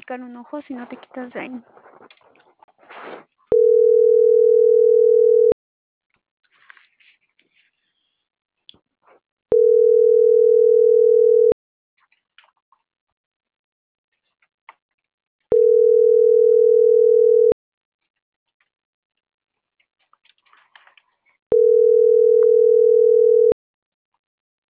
picar un ojo si no te quitas de ahí.